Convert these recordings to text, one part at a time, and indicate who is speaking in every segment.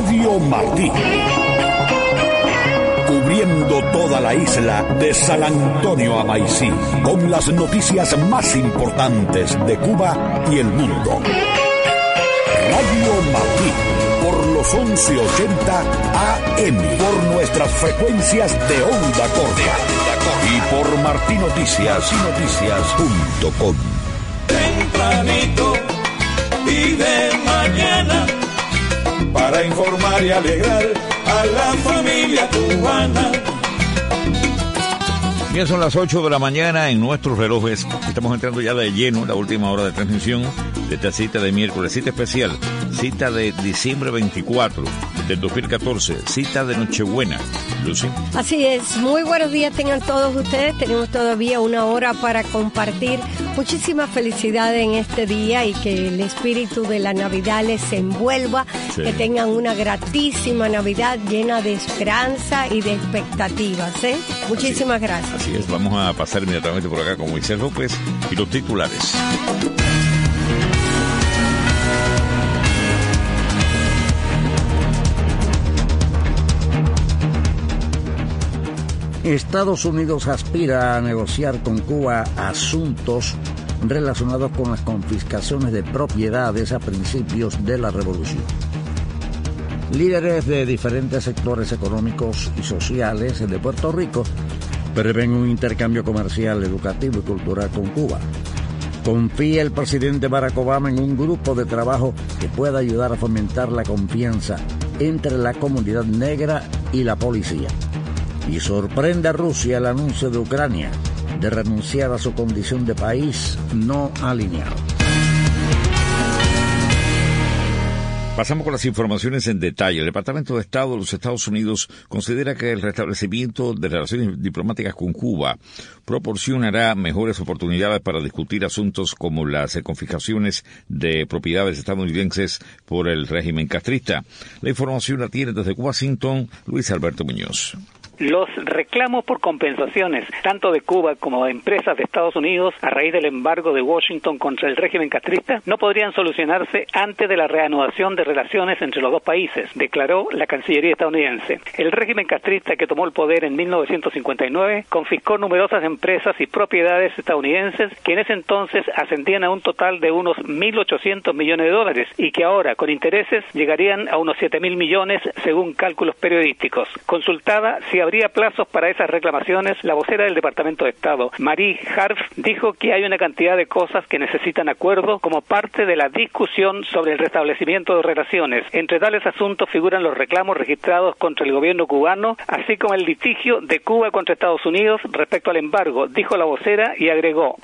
Speaker 1: Radio Martí. Cubriendo toda la isla de San Antonio a Maicí, con las noticias más importantes de Cuba y el mundo. Radio Martí, por los 1180 AM, por nuestras frecuencias de onda corta y por martinoticias.com.
Speaker 2: Tempranito y de mañana, para informar y alegrar a la familia cubana.
Speaker 3: Bien, son las 8 de la mañana en nuestros relojes. Estamos entrando ya de lleno en la última hora de transmisión de esta cita de miércoles, cita especial, cita de diciembre 24 del 2014, cita de Nochebuena. Lucy.
Speaker 4: Así es, muy buenos días tengan todos ustedes. Tenemos todavía una hora para compartir muchísima felicidad en este día y que el espíritu de la Navidad les envuelva, sí. Que tengan una gratísima Navidad llena de esperanza y de expectativas, ¿eh? Muchísimas gracias.
Speaker 3: Así es, vamos a pasar inmediatamente por acá con Moisés López y los titulares.
Speaker 5: Estados Unidos aspira a negociar con Cuba asuntos relacionados con las confiscaciones de propiedades a principios de la revolución. Líderes de diferentes sectores económicos y sociales de Puerto Rico prevén un intercambio comercial, educativo y cultural con Cuba. Confía el presidente Barack Obama en un grupo de trabajo que pueda ayudar a fomentar la confianza entre la comunidad negra y la policía. Y sorprende a Rusia el anuncio de Ucrania de renunciar a su condición de país no alineado.
Speaker 3: Pasamos con las informaciones en detalle. El Departamento de Estado de los Estados Unidos considera que el restablecimiento de relaciones diplomáticas con Cuba proporcionará mejores oportunidades para discutir asuntos como las confiscaciones de propiedades estadounidenses por el régimen castrista. La información la tiene desde Washington Luis Alberto Muñoz.
Speaker 6: Los reclamos por compensaciones, tanto de Cuba como de empresas de Estados Unidos, a raíz del embargo de Washington contra el régimen castrista, no podrían solucionarse antes de la reanudación de relaciones entre los dos países, declaró la Cancillería estadounidense. El régimen castrista, que tomó el poder en 1959, confiscó numerosas empresas y propiedades estadounidenses que en ese entonces ascendían a un total de unos 1.800 millones de dólares y que ahora, con intereses, llegarían a unos 7.000 millones según cálculos periodísticos. Consultada si habría plazos para esas reclamaciones, la vocera del Departamento de Estado, Marie Harf, dijo que hay una cantidad de cosas que necesitan acuerdo como parte de la discusión sobre el restablecimiento de relaciones. Entre tales asuntos figuran los reclamos registrados contra el gobierno cubano, así como el litigio de Cuba contra Estados Unidos respecto al embargo, dijo la vocera y agregó: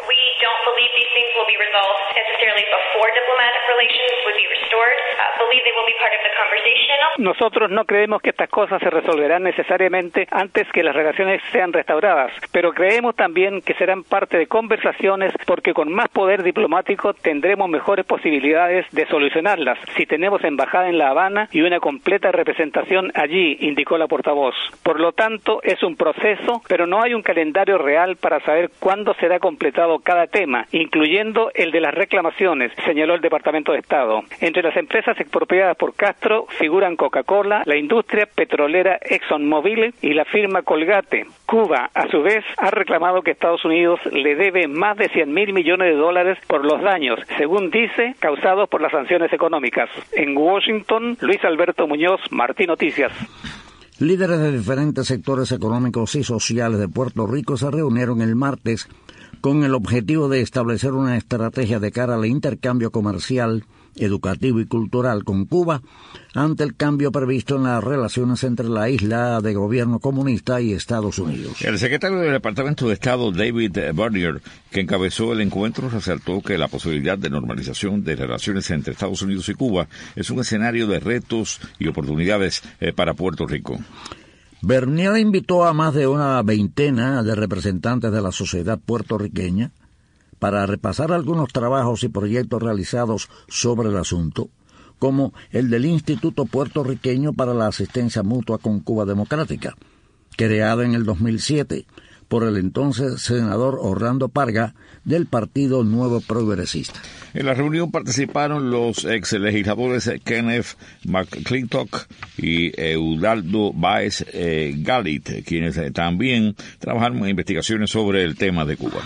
Speaker 6: Nosotros no creemos que estas cosas se resolverán necesariamente antes que las relaciones sean restauradas, pero creemos también que serán parte de conversaciones porque con más poder diplomático tendremos mejores posibilidades de solucionarlas si tenemos embajada en La Habana y una completa representación allí, indicó la portavoz. Por lo tanto, es un proceso, pero no hay un calendario real para saber cuándo será completado cada tema, incluyendo el de las reclamaciones, señaló el Departamento de Estado. Entre las empresas expropiadas por Castro figuran Coca-Cola, la industria petrolera ExxonMobil y la firma Colgate. Cuba, a su vez, ha reclamado que Estados Unidos le debe más de 100.000 millones de dólares por los daños, según dice, causados por las sanciones económicas. En Washington, Luis Alberto Muñoz, Martí Noticias.
Speaker 5: Líderes de diferentes sectores económicos y sociales de Puerto Rico se reunieron el martes con el objetivo de establecer una estrategia de cara al intercambio comercial, educativo y cultural con Cuba ante el cambio previsto en las relaciones entre la isla de gobierno comunista y Estados Unidos.
Speaker 3: El secretario del Departamento de Estado, David Bernier, que encabezó el encuentro, resaltó que la posibilidad de normalización de relaciones entre Estados Unidos y Cuba es un escenario de retos y oportunidades para Puerto Rico.
Speaker 5: Bernier invitó a más de una veintena de representantes de la sociedad puertorriqueña para repasar algunos trabajos y proyectos realizados sobre el asunto, como el del Instituto Puertorriqueño para la Asistencia Mutua con Cuba Democrática, creado en el 2007 por el entonces senador Orlando Parga del Partido Nuevo Progresista.
Speaker 3: En la reunión participaron los ex legisladores Kenneth McClintock y Eudaldo Báez Galit, quienes también trabajaron en investigaciones sobre el tema de Cuba.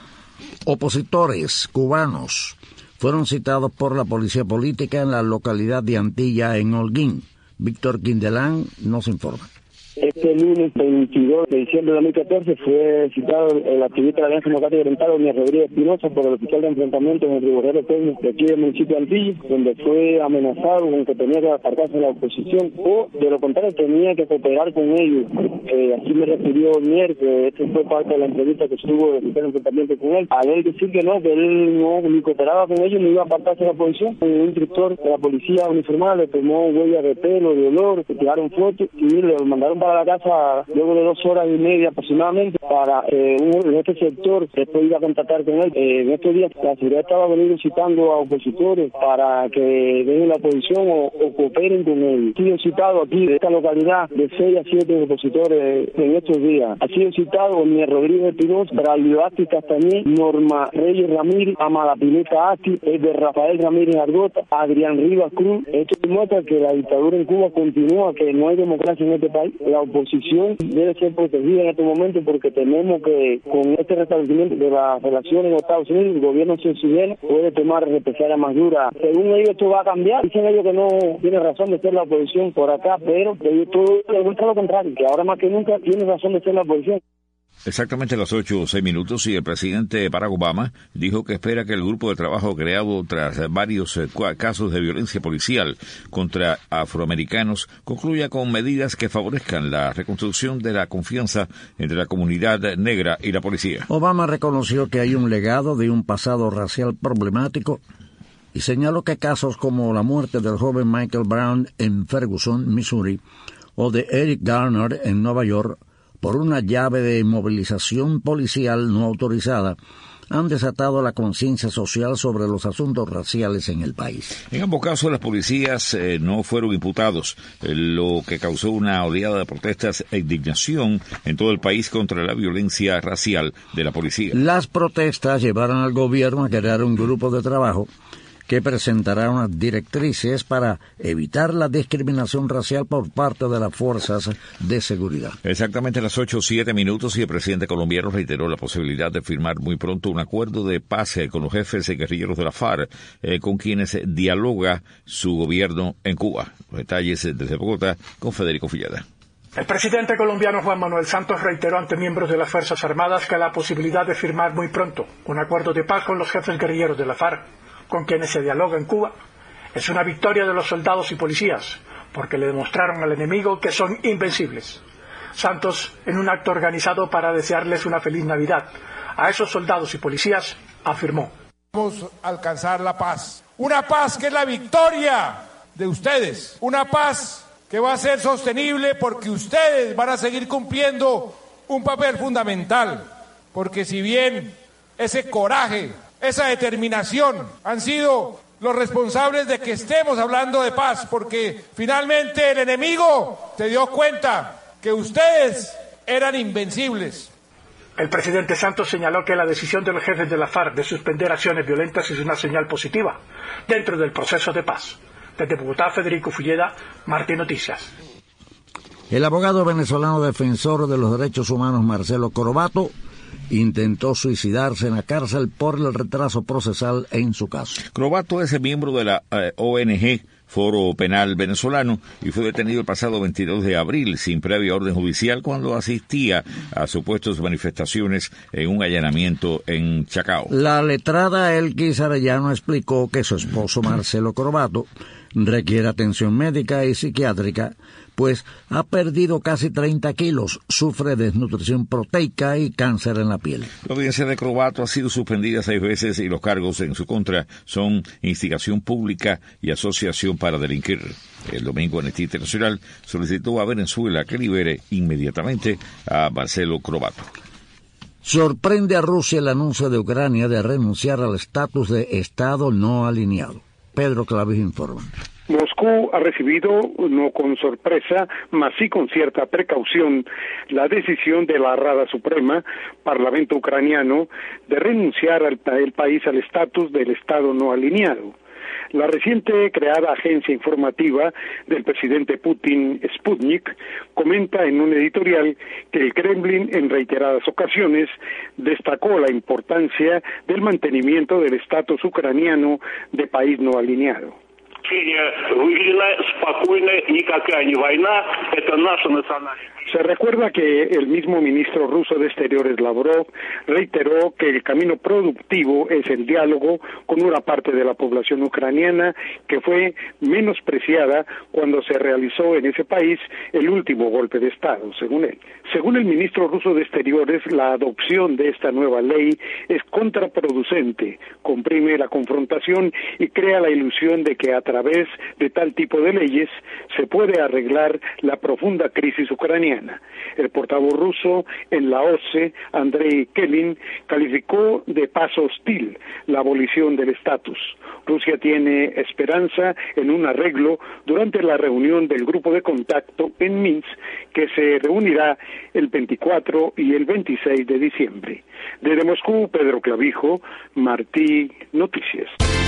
Speaker 5: Opositores cubanos fueron citados por la policía política en la localidad de Antilla, en Holguín. Víctor Quindelán nos informa.
Speaker 7: Este lunes 22 de diciembre de 2014 fue citado el activista de la Alianza Democrática Oriental, Doña Rodríguez Espinosa, por el oficial de enfrentamiento en el Riborrero Peña de aquí del municipio de Antilla, donde fue amenazado con que tenía que apartarse de la oposición o, de lo contrario, tenía que cooperar con ellos. Así me refirió Mier, que este fue parte de la entrevista que estuvo el oficial de enfrentamiento con él. Al él decir que él no ni cooperaba con ellos ni iba a apartarse de la oposición, un instructor de la policía uniformada le tomó huellas de pelo, de olor, se tiraron fotos y le mandaron para la casa luego de 2 horas y media aproximadamente para en este sector. Después iba a contactar con él. En estos días la seguridad estaba venido citando a opositores para que dejen la oposición o cooperen con él. Ha sido citado aquí de esta localidad de 6 a 7 opositores en estos días. Ha sido citado Doña Rodríguez Espinosa, Braulio Asti Castañé, Norma Reyes Ramírez, Amada Pineta Asti, de Rafael Ramírez Argota, Adrián Rivas Cruz. Esto demuestra que la dictadura en Cuba continúa, que no hay democracia en este país. La oposición debe ser protegida en este momento porque tememos que con este restablecimiento de las relaciones en Estados Unidos el gobierno chileno puede tomar represalias más duras. Según ellos esto va a cambiar. Dicen ellos que no tiene razón de ser la oposición por acá, pero todo demuestra lo contrario, que ahora más que nunca tiene razón de ser la oposición.
Speaker 3: Exactamente a las 8:06 y el presidente Barack Obama dijo que espera que el grupo de trabajo creado tras varios casos de violencia policial contra afroamericanos concluya con medidas que favorezcan la reconstrucción de la confianza entre la comunidad negra y la policía.
Speaker 5: Obama reconoció que hay un legado de un pasado racial problemático y señaló que casos como la muerte del joven Michael Brown en Ferguson, Missouri, o de Eric Garner en Nueva York, por una llave de movilización policial no autorizada, han desatado la conciencia social sobre los asuntos raciales en el país.
Speaker 3: En ambos casos, las policías no fueron imputados, lo que causó una oleada de protestas e indignación en todo el país contra la violencia racial de la policía.
Speaker 5: Las protestas llevaron al gobierno a crear un grupo de trabajo que presentará unas directrices para evitar la discriminación racial por parte de las fuerzas de seguridad.
Speaker 3: Exactamente a las 8:07 y el presidente colombiano reiteró la posibilidad de firmar muy pronto un acuerdo de paz con los jefes guerrilleros de la FARC, con quienes dialoga su gobierno en Cuba. Los detalles desde Bogotá con Federico Fillada.
Speaker 8: El presidente colombiano Juan Manuel Santos reiteró ante miembros de las Fuerzas Armadas que la posibilidad de firmar muy pronto un acuerdo de paz con los jefes guerrilleros de la FARC, con quienes se dialoga en Cuba, es una victoria de los soldados y policías, porque le demostraron al enemigo que son invencibles. Santos, en un acto organizado para desearles una feliz Navidad a esos soldados y policías, afirmó:
Speaker 9: vamos a alcanzar la paz, una paz que es la victoria de ustedes, una paz que va a ser sostenible porque ustedes van a seguir cumpliendo un papel fundamental, porque si bien ese coraje, esa determinación han sido los responsables de que estemos hablando de paz, porque finalmente el enemigo se dio cuenta que ustedes eran invencibles.
Speaker 8: El presidente Santos señaló que la decisión de los jefes de la FARC de suspender acciones violentas es una señal positiva dentro del proceso de paz. Desde Bogotá, Federico Fulleda, Martín Noticias.
Speaker 5: El abogado venezolano defensor de los derechos humanos Marcelo Crobatto intentó suicidarse en la cárcel por el retraso procesal en su caso.
Speaker 3: Crobatto es miembro de la ONG Foro Penal Venezolano y fue detenido el pasado 22 de abril sin previa orden judicial cuando asistía a supuestas manifestaciones en un allanamiento en Chacao.
Speaker 5: La letrada Elkis Arellano explicó que su esposo Marcelo Crobatto requiere atención médica y psiquiátrica, pues ha perdido casi 30 kilos, sufre desnutrición proteica y cáncer en la piel.
Speaker 3: La audiencia de Crobatto ha sido suspendida 6 veces y los cargos en su contra son instigación pública y asociación para delinquir. El domingo Amnistía Internacional solicitó a Venezuela que libere inmediatamente a Marcelo Crobatto.
Speaker 5: Sorprende a Rusia el anuncio de Ucrania de renunciar al estatus de Estado no alineado. Pedro Clavis informa.
Speaker 7: Moscú
Speaker 10: Moscú ha recibido, no con sorpresa, mas sí con cierta precaución, la decisión de la Rada Suprema, Parlamento ucraniano, de renunciar el país al estatus del Estado no alineado. La reciente creada agencia informativa del presidente Putin, Sputnik, comenta en un editorial que el Kremlin en reiteradas ocasiones destacó la importancia del mantenimiento del estatus ucraniano de país no alineado. Se recuerda que el mismo ministro ruso de Exteriores, Lavrov, reiteró que el camino productivo es el diálogo con una parte de la población ucraniana que fue menospreciada cuando se realizó en ese país el último golpe de Estado, según él. Según el ministro ruso de Exteriores, la adopción de esta nueva ley es contraproducente, comprime la confrontación y crea la ilusión de que a través de tal tipo de leyes se puede arreglar la profunda crisis ucraniana. El portavoz ruso en la OSCE, Andrei Kelin, calificó de paso hostil la abolición del estatus. Rusia tiene esperanza en un arreglo durante la reunión del grupo de contacto en Minsk, que se reunirá el 24 y el 26 de diciembre. Desde Moscú, Pedro Clavijo, Martí Noticias.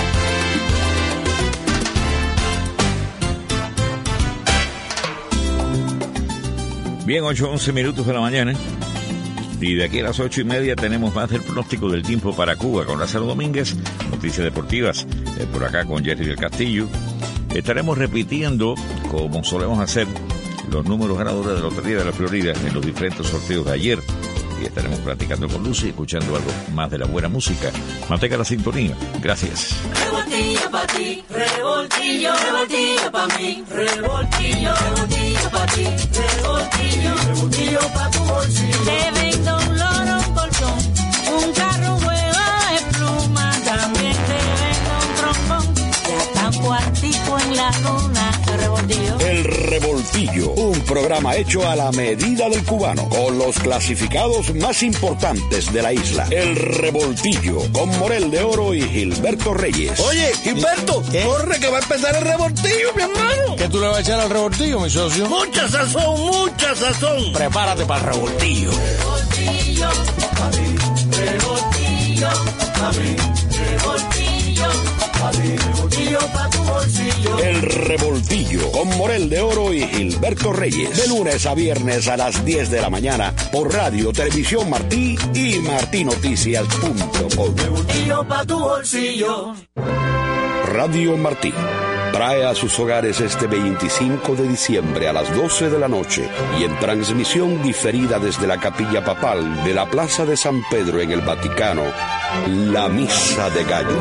Speaker 3: Bien, 8:11 minutos de la mañana. Y de aquí a las 8:30 tenemos más del pronóstico del tiempo para Cuba con Lázaro Domínguez, noticias deportivas, por acá con Jerry del Castillo. Estaremos repitiendo, como solemos hacer, los números ganadores de la Lotería de la Florida en los diferentes sorteos de ayer. Y estaremos platicando con Lucy y escuchando algo más de la buena música. Mantenga la sintonía. Gracias.
Speaker 11: Revoltillo pa' ti, revoltillo, revoltillo pa' mí, revoltillo, revoltillo pa' ti, revoltillo, revoltillo pa' tu bolsillo. Te vendo un loro, un colchón, un carro, un huevo de pluma, también te vendo un trombón, ya está un cuartico en la luna, revoltillo.
Speaker 1: El Revoltillo, un programa hecho a la medida del cubano, con los clasificados más importantes de la isla. El Revoltillo, con Morel de Oro y Gilberto Reyes.
Speaker 12: Oye, Gilberto, corre que va a empezar el revoltillo, mi hermano.
Speaker 13: ¿Qué tú le vas a echar al revoltillo, mi socio?
Speaker 12: Mucha sazón, mucha sazón.
Speaker 13: Prepárate para el revoltillo.
Speaker 11: Revoltillo, a mí, revoltillo, a mí, revoltillo, a mí, revoltillo pa' tu bolsillo.
Speaker 1: El Revoltillo, con Morel de Oro y Gilberto Reyes. De lunes a viernes a las 10 de la mañana por Radio Televisión Martí y martinoticias.com.
Speaker 11: Revoltillo pa' tu bolsillo.
Speaker 1: Radio Martí trae a sus hogares este 25 de diciembre a las 12 de la noche y en transmisión diferida desde la capilla papal de la Plaza de San Pedro en el Vaticano, la Misa de Gallo.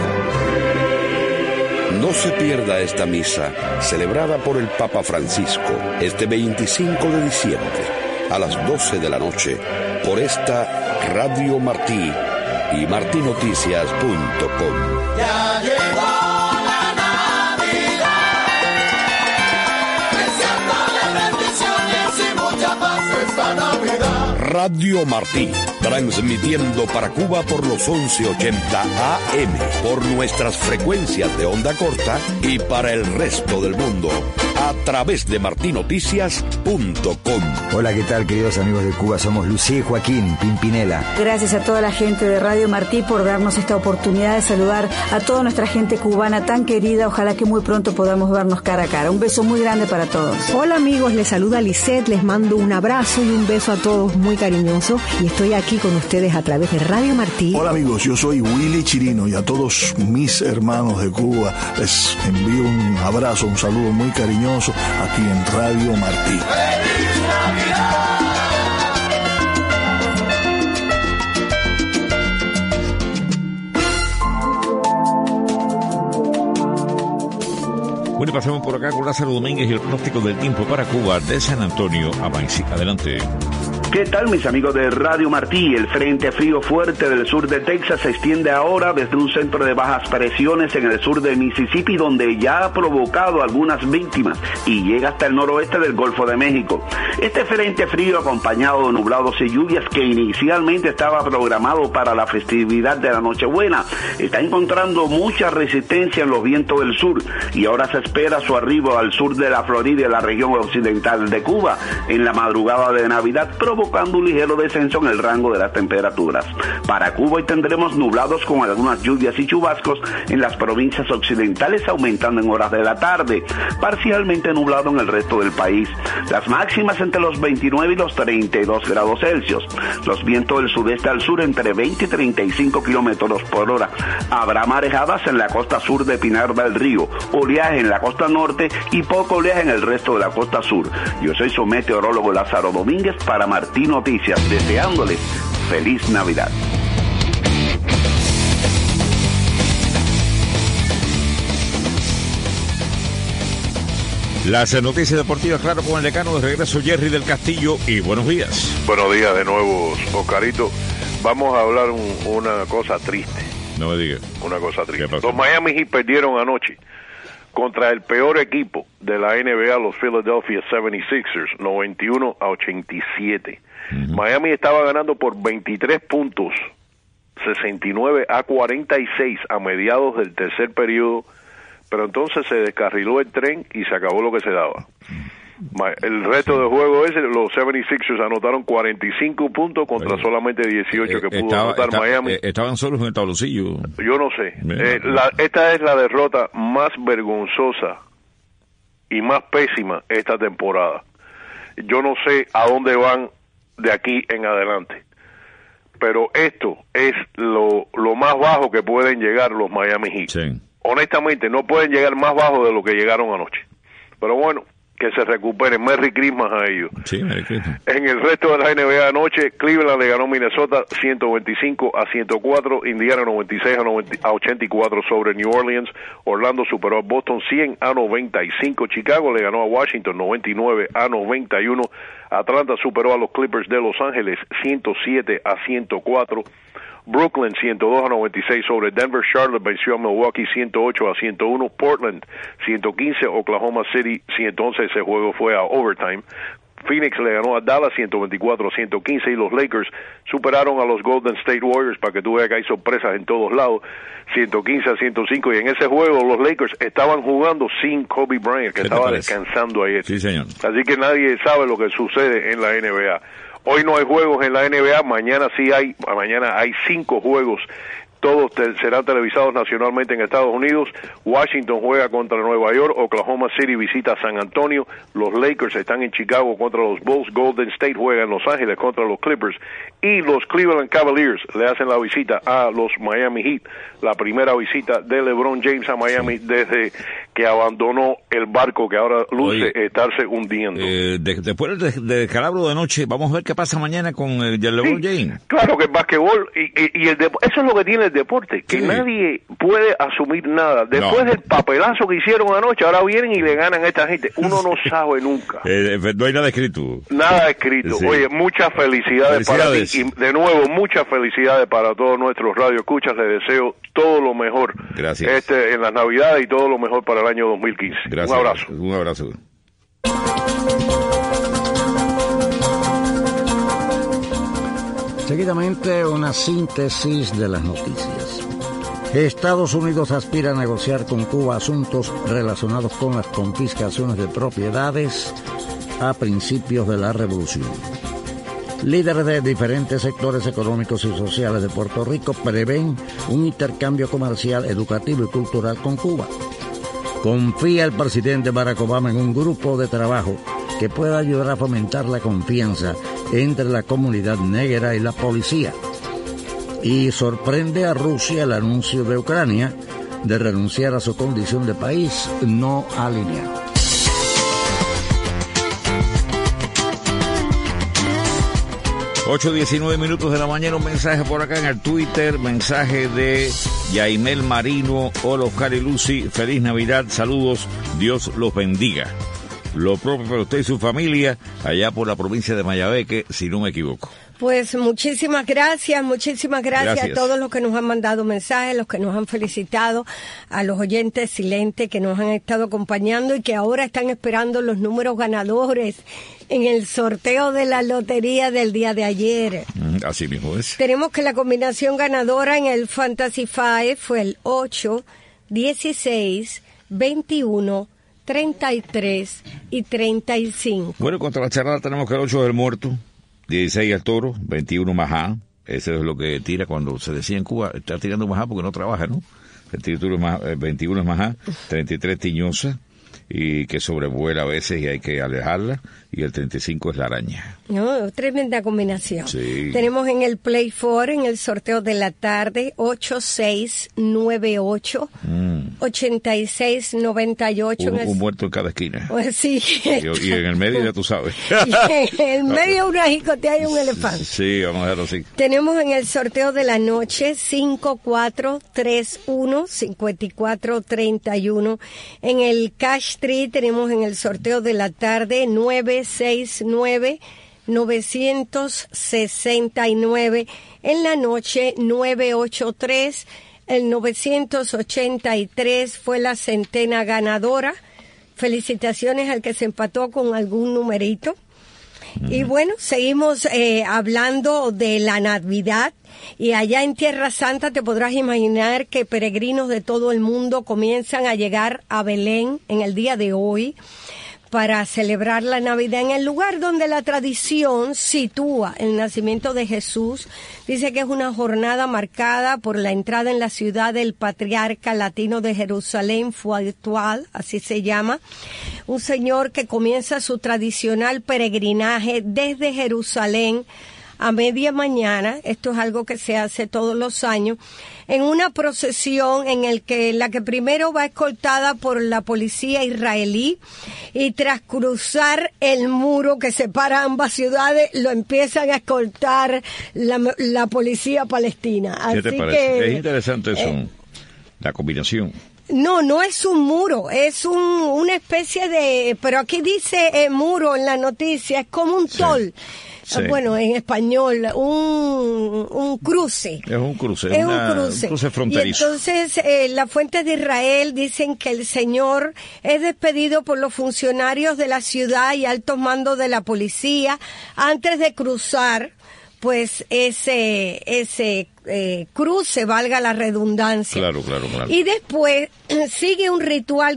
Speaker 1: No se pierda esta misa, celebrada por el Papa Francisco, este 25 de diciembre, a las 12 de la noche, por esta Radio Martí y martinoticias.com.
Speaker 11: Ya llegó la Navidad, deseándole bendiciones y mucha paz esta Navidad.
Speaker 1: Radio Martí, transmitiendo para Cuba por los 1180 AM, por nuestras frecuencias de onda corta y para el resto del mundo, a través de martinoticias.com.
Speaker 14: Hola, ¿qué tal, queridos amigos de Cuba? Somos Lucía y Joaquín Pimpinela.
Speaker 15: Gracias a toda la gente de Radio Martí por darnos esta oportunidad de saludar a toda nuestra gente cubana tan querida. Ojalá que muy pronto podamos vernos cara a cara. Un beso muy grande para todos.
Speaker 16: Hola amigos, les saluda Lisette, les mando un abrazo y un beso a todos muy cariñoso y estoy aquí con ustedes a través de Radio Martí.
Speaker 17: Hola amigos, yo soy Willy Chirino y a todos mis hermanos de Cuba les envío un abrazo, un saludo muy cariñoso aquí en Radio Martí. ¡Feliz Navidad!
Speaker 3: Bueno, y pasamos por acá con Lázaro Domínguez y el pronóstico del tiempo para Cuba de San Antonio a Maicí. Adelante.
Speaker 18: ¿Qué tal, mis amigos de Radio Martí? El frente frío fuerte del sur de Texas se extiende ahora desde un centro de bajas presiones en el sur de Mississippi, donde ya ha provocado algunas víctimas, y llega hasta el noroeste del Golfo de México. Este frente frío, acompañado de nublados y lluvias que inicialmente estaba programado para la festividad de la Nochebuena, está encontrando mucha resistencia en los vientos del sur, y ahora se espera su arribo al sur de la Florida y la región occidental de Cuba en la madrugada de Navidad, provocando un ligero descenso en el rango de las temperaturas. Para Cuba hoy tendremos nublados con algunas lluvias y chubascos en las provincias occidentales, aumentando en horas de la tarde, parcialmente nublado en el resto del país. Las máximas entre los 29 y los 32 grados Celsius. Los vientos del sudeste al sur entre 20 y 35 kilómetros por hora. Habrá marejadas en la costa sur de Pinar del Río, oleaje en la costa norte y poco oleaje en el resto de la costa sur. Yo soy su meteorólogo Lázaro Domínguez para Martí Noticias, deseándoles feliz Navidad.
Speaker 3: Las noticias deportivas, claro, con el decano. De regreso, Jerry del Castillo, y buenos días.
Speaker 19: Buenos días de nuevo, Oscarito. Vamos a hablar una cosa triste.
Speaker 3: No me digas.
Speaker 19: Una cosa triste. Los Miami Heat perdieron anoche contra el peor equipo de la NBA, los Philadelphia 76ers, 91-87. Miami estaba ganando por 23 puntos, 69-46 a mediados del tercer periodo, pero entonces se descarriló el tren y se acabó lo que se daba. El resto del juego ese, los 76ers anotaron 45 puntos contra solamente 18 que pudo anotar Miami.
Speaker 3: Estaban solos en el tabloncillo.
Speaker 19: Yo no sé. Esta es la derrota más vergonzosa y más pésima esta temporada. Yo no sé a dónde van de aquí en adelante, pero esto es lo más bajo que pueden llegar los Miami Heat. Sí. Honestamente, no pueden llegar más bajo de lo que llegaron anoche. Pero bueno, que se recuperen. Merry Christmas a ellos.
Speaker 3: Sí, Merry Christmas.
Speaker 19: En el resto de la NBA anoche, Cleveland le ganó Minnesota 125-104, Indiana 96-84 sobre New Orleans, Orlando superó a Boston 100-95, Chicago le ganó a Washington 99-91, Atlanta superó a los Clippers de Los Ángeles 107-104, Brooklyn 102-96 sobre Denver, Charlotte venció a Milwaukee 108-101, Portland 115, Oklahoma City 111, ese juego fue a overtime, Phoenix le ganó a Dallas 124-115 y los Lakers superaron a los Golden State Warriors, para que tú veas que hay sorpresas en todos lados, 115-105, y en ese juego los Lakers estaban jugando sin Kobe Bryant, que estaba descansando ayer.
Speaker 3: Sí, señor.
Speaker 19: Así que nadie sabe lo que sucede en la NBA. Hoy no hay juegos en la NBA, mañana sí hay, mañana hay 5 juegos, todos serán televisados nacionalmente en Estados Unidos. Washington juega contra Nueva York, Oklahoma City visita San Antonio, los Lakers están en Chicago contra los Bulls, Golden State juega en Los Ángeles contra los Clippers, y los Cleveland Cavaliers le hacen la visita a los Miami Heat, la primera visita de LeBron James a Miami desde que abandonó el barco que ahora luce estarse hundiendo.
Speaker 3: Después del descalabro de noche, vamos a ver qué pasa mañana con el LeBron James.
Speaker 19: Claro que el básquetbol, y eso es lo que tiene el deporte, que nadie puede asumir nada. Después del papelazo que hicieron anoche, ahora vienen y le ganan a esta gente. Uno no sabe nunca.
Speaker 3: No hay nada escrito.
Speaker 19: Nada escrito. Sí. Oye, muchas felicidades para ti. Y de nuevo, muchas felicidades para todos nuestros radioescuchas. Les deseo todo lo mejor.
Speaker 3: Gracias.
Speaker 19: En las Navidades y todo lo mejor para el año 2015.
Speaker 3: Gracias.
Speaker 19: Un abrazo.
Speaker 3: Un abrazo.
Speaker 5: Seguidamente, una síntesis de las noticias. Estados Unidos aspira a negociar con Cuba asuntos relacionados con las confiscaciones de propiedades a principios de la revolución. Líderes de diferentes sectores económicos y sociales de Puerto Rico prevén un intercambio comercial, educativo y cultural con Cuba. Confía el presidente Barack Obama en un grupo de trabajo que pueda ayudar a fomentar la confianza entre la comunidad negra y la policía. Y sorprende a Rusia el anuncio de Ucrania de renunciar a su condición de país no alineado.
Speaker 3: $8:19 de la mañana, un mensaje por acá en el Twitter, mensaje de Yaimel Marino. Hola Oscar y Lucy, feliz Navidad, saludos, Dios los bendiga. lo propio para usted y su familia, allá por la provincia de Mayabeque, si no me equivoco.
Speaker 4: Pues muchísimas gracias a todos los que nos han mandado mensajes, los que nos han felicitado, a los oyentes silentes que nos han estado acompañando y que ahora están esperando los números ganadores en el sorteo de la lotería del día de ayer.
Speaker 3: Así mismo es.
Speaker 4: Tenemos que la combinación ganadora en el Fantasy Five fue el 8, 16, 21, 33 y 35.
Speaker 3: Bueno, contra la charrada tenemos que el 8 es el muerto, 16 al toro, 21 majá. Eso es lo que tira cuando se decía en Cuba, está tirando majá porque no trabaja, ¿no? El 21 es majá, 33 tiñosa, y que sobrevuela a veces y hay que alejarla, y el 35 es la araña.
Speaker 4: No, tremenda combinación.
Speaker 3: Sí.
Speaker 4: Tenemos en el Play 4, en el sorteo de la tarde, 8698, 8698.
Speaker 3: Un muerto en cada esquina.
Speaker 4: Pues sí.
Speaker 3: Y en el medio ya tú sabes.
Speaker 4: Y en el medio una jicotea y un elefante.
Speaker 3: Sí, vamos a dejarlo así.
Speaker 4: Tenemos en el sorteo de la noche 5431, 5431. En el Cash Tree tenemos en el sorteo de la tarde 969, 969. En la noche 983. El 983 fue la centena ganadora. Felicitaciones al que se empató con algún numerito. Y bueno, seguimos hablando de la Navidad. Y allá en Tierra Santa te podrás imaginar que peregrinos de todo el mundo comienzan a llegar a Belén en el día de hoy para celebrar la Navidad en el lugar donde la tradición sitúa el nacimiento de Jesús. Dice que es una jornada marcada por la entrada en la ciudad del patriarca latino de Jerusalén, Fuatual, así se llama, un señor que comienza su tradicional peregrinaje desde Jerusalén a media mañana. Esto es algo que se hace todos los años, en una procesión en la que primero va escoltada por la policía israelí, y tras cruzar el muro que separa ambas ciudades, lo empiezan a escoltar la policía palestina.
Speaker 3: ¿Qué te parece? Es interesante eso, la combinación.
Speaker 4: No es un muro, es una especie de, pero aquí dice muro en la noticia, es como un tol. Sí. Bueno, en español, un cruce.
Speaker 3: Es un cruce,
Speaker 4: es un cruce
Speaker 3: fronterizo.
Speaker 4: Y entonces, las fuentes de Israel dicen que el Señor es despedido por los funcionarios de la ciudad y altos mandos de la policía antes de cruzar, pues, ese cruce, valga la redundancia.
Speaker 3: Claro.
Speaker 4: Y después sigue un ritual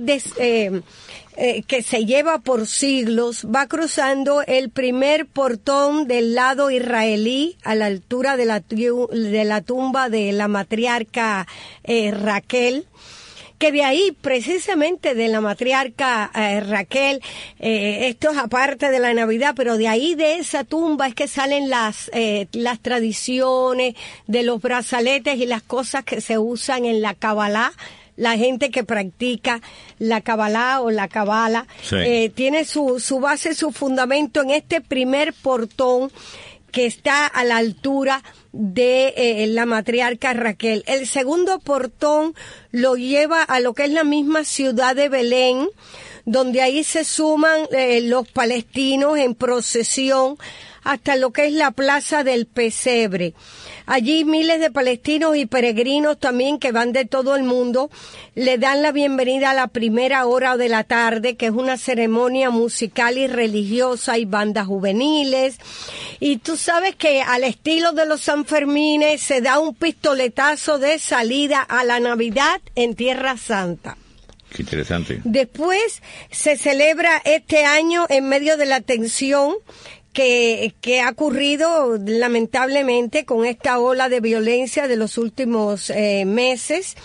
Speaker 4: que se lleva por siglos. Va cruzando el primer portón del lado israelí a la altura de la tumba de la matriarca Raquel, que de ahí, precisamente de la matriarca Raquel, esto es aparte de la Navidad, pero de ahí, de esa tumba, es que salen las tradiciones de los brazaletes y las cosas que se usan en la Kabbalah. La gente que practica la Kabbalah o la Kabbalah, sí, tiene su base, su fundamento en este primer portón que está a la altura de la matriarca Raquel. El segundo portón lo lleva a lo que es la misma ciudad de Belén, donde ahí se suman los palestinos en procesión hasta lo que es la Plaza del Pesebre. Allí miles de palestinos y peregrinos también que van de todo el mundo le dan la bienvenida a la primera hora de la tarde, que es una ceremonia musical y religiosa y bandas juveniles. Y tú sabes que al estilo de los Sanfermines se da un pistoletazo de salida a la Navidad en Tierra Santa.
Speaker 3: Qué interesante.
Speaker 4: Después se celebra este año en medio de la tensión que ha ocurrido lamentablemente con esta ola de violencia de los últimos meses.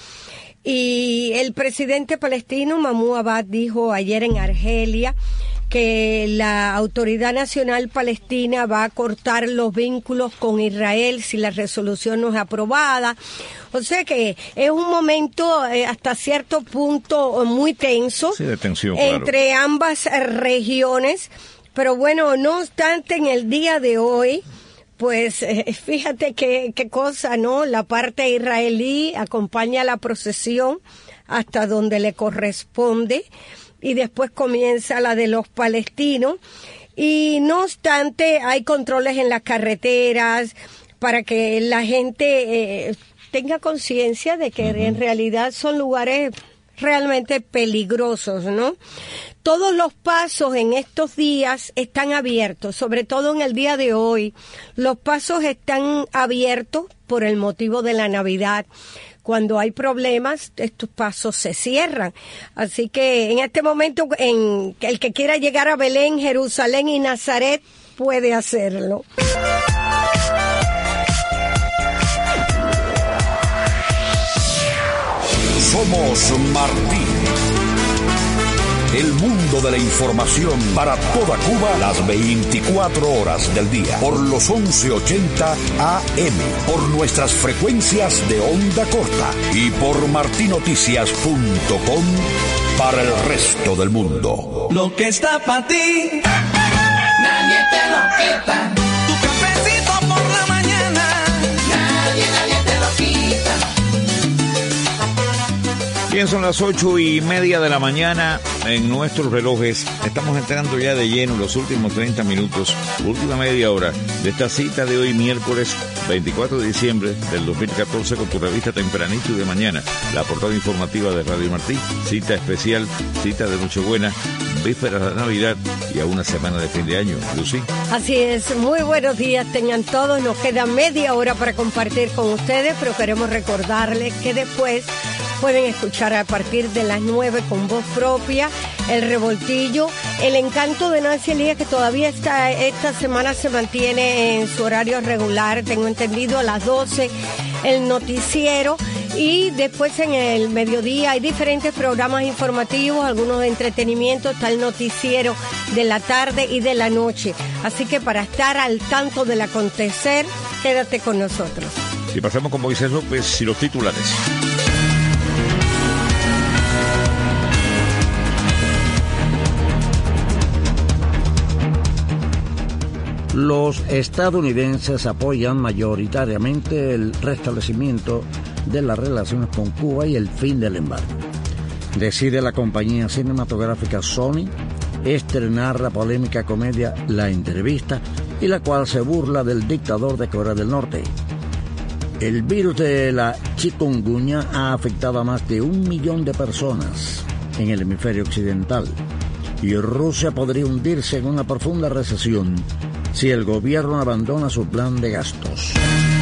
Speaker 4: Y el presidente palestino Mahmoud Abbas dijo ayer en Argelia que la Autoridad Nacional Palestina va a cortar los vínculos con Israel si la resolución no es aprobada. O sea que es un momento hasta cierto punto muy tenso,
Speaker 3: sí, de tensión,
Speaker 4: entre
Speaker 3: claro,
Speaker 4: ambas regiones. Pero bueno, no obstante, en el día de hoy, pues fíjate qué cosa, ¿no? La parte israelí acompaña la procesión hasta donde le corresponde. y después comienza la de los palestinos. Y no obstante, hay controles en las carreteras para que la gente tenga conciencia de que en realidad son lugares realmente peligrosos, ¿no? Todos los pasos en estos días están abiertos, sobre todo en el día de hoy. Los pasos están abiertos por el motivo de la Navidad. Cuando hay problemas, estos pasos se cierran. Así que en este momento, el que quiera llegar a Belén, Jerusalén y Nazaret puede hacerlo.
Speaker 1: Somos Martí. El mundo de la información para toda Cuba las 24 horas del día. Por los 1180 AM. Por nuestras frecuencias de onda corta. Y por martinoticias.com para el resto del mundo.
Speaker 11: Lo que está para ti, nadie te lo quita. Tu cafecito por la mañana, nadie te lo quita.
Speaker 3: Bien, son las 8:30 de la mañana en nuestros relojes. Estamos entrando ya de lleno en los últimos 30 minutos, última media hora de esta cita de hoy, miércoles 24 de diciembre del 2014, con tu revista Tempranito y de Mañana, la portada informativa de Radio Martí, cita especial, cita de Nochebuena, vísperas de Navidad y a una semana de fin de año. Lucy.
Speaker 4: Así es, muy buenos días tengan todos. Nos queda media hora para compartir con ustedes, pero queremos recordarles que después pueden escuchar a partir de las 9 con voz propia, El Revoltillo, El Encanto de Nancy Elías, que todavía esta semana se mantiene en su horario regular, tengo entendido, a las 12, el noticiero, y después en el mediodía hay diferentes programas informativos, algunos de entretenimiento, está el noticiero de la tarde y de la noche. Así que para estar al tanto del acontecer, quédate con nosotros.
Speaker 3: Y pasamos con Moisés López y los titulares.
Speaker 5: Los estadounidenses apoyan mayoritariamente el restablecimiento de las relaciones con Cuba y el fin del embargo. Decide la compañía cinematográfica Sony estrenar la polémica comedia La Entrevista, y la cual se burla del dictador de Corea del Norte. El virus de la chikungunya ha afectado a más de 1 millón de personas en el hemisferio occidental, y Rusia podría hundirse en una profunda recesión si el gobierno abandona su plan de gastos.